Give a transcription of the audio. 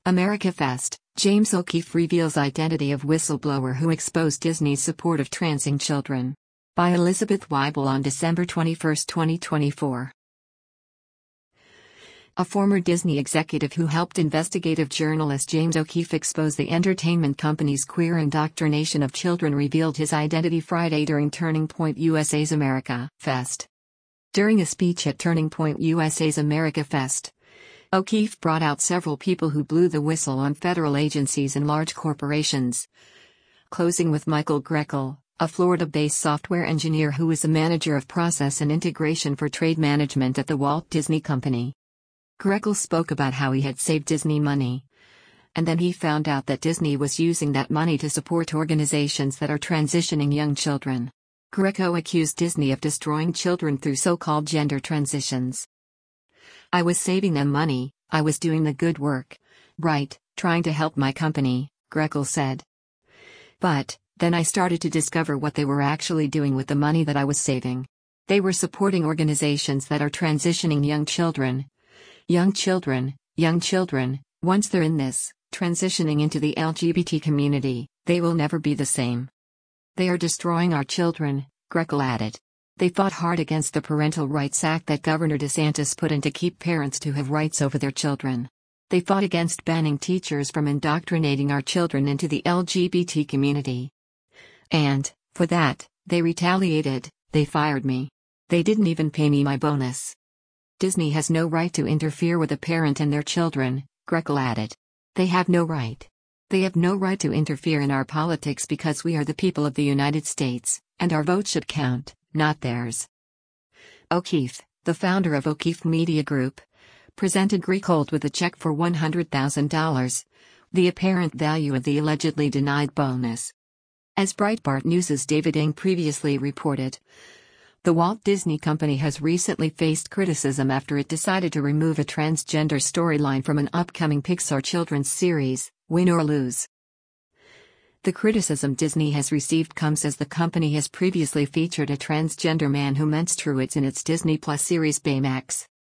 America Fest, James O'Keefe reveals identity of whistleblower who exposed Disney's support of transing children. By Elizabeth Weibel on December 21, 2024. A former Disney executive who helped investigative journalist James O'Keefe expose the entertainment company's queer indoctrination of children revealed his identity Friday during Turning Point USA's America Fest. During a speech at Turning Point USA's America Fest, O'Keefe brought out several people who blew the whistle on federal agencies and large corporations, closing with Michael Grekel, a Florida-based software engineer who was a manager of process and integration for trade management at the Walt Disney Company. Grekel spoke about how he had saved Disney money, and then he found out that Disney was using that money to support organizations that are transitioning young children. Grekel accused Disney of destroying children through so-called gender transitions. "I was saving them money, I was doing the good work. Right, trying to help my company," Grekel said. "But then I started to discover what they were actually doing with the money that I was saving. They were supporting organizations that are transitioning young children. Young children, once they're in this, transitioning into the LGBT community, they will never be the same. They are destroying our children," Grekel added. "They fought hard against the Parental Rights Act that Governor DeSantis put in to keep parents to have rights over their children. They fought against banning teachers from indoctrinating our children into the LGBT community. And, for that, they retaliated, they fired me. They didn't even pay me my bonus. Disney has no right to interfere with a parent and their children," Grekel added. "They have no right. They have no right to interfere in our politics because we are the people of the United States, and our vote should count, not theirs." O'Keefe, the founder of O'Keefe Media Group, presented Grekel with a check for $100,000, the apparent value of the allegedly denied bonus. As Breitbart News' David Ng previously reported, the Walt Disney Company has recently faced criticism after it decided to remove a transgender storyline from an upcoming Pixar children's series, Win or Lose. The criticism Disney has received comes as the company has previously featured a transgender man who menstruates in its Disney Plus series Baymax.